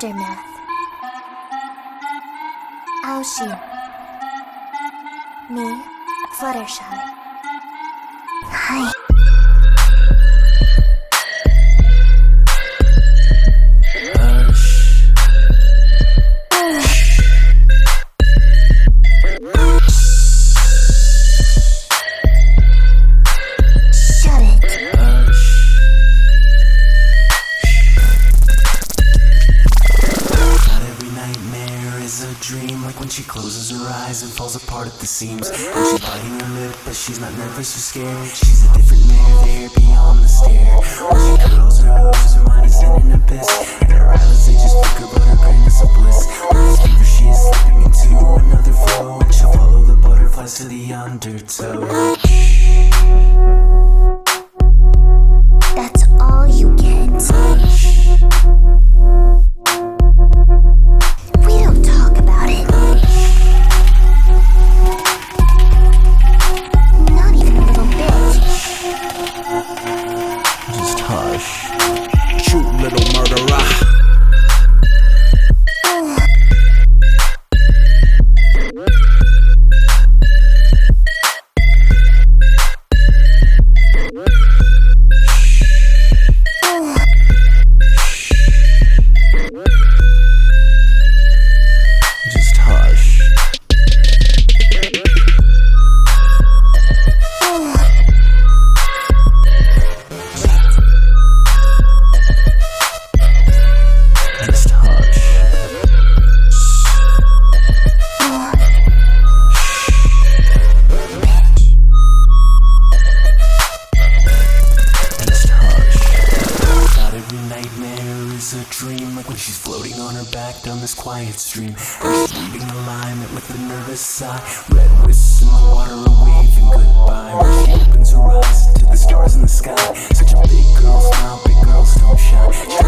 Aftermath. Aoshi. Me, Fluttershy. Hi. A dream, like when she closes her eyes and falls apart at the seams. When she's biting her lip, but she's not nervous or scared. She's a different mare there beyond the stare. When she curls her hooves, her mind is in an abyss, and her eyelids, they just flicker, but her grin is a bliss. With this fever, she is slipping into another flow, and she'll follow the butterflies to the undertow. That's all you get. Shoot, little murderer. Just hush. A dream, like when she's floating on her back down this quiet stream, and she's leaving alignment with a nervous sigh. Red wisps in the water are waving goodbye, where she opens her eyes to the stars in the sky. Such a big girl smile, big girls don't shine.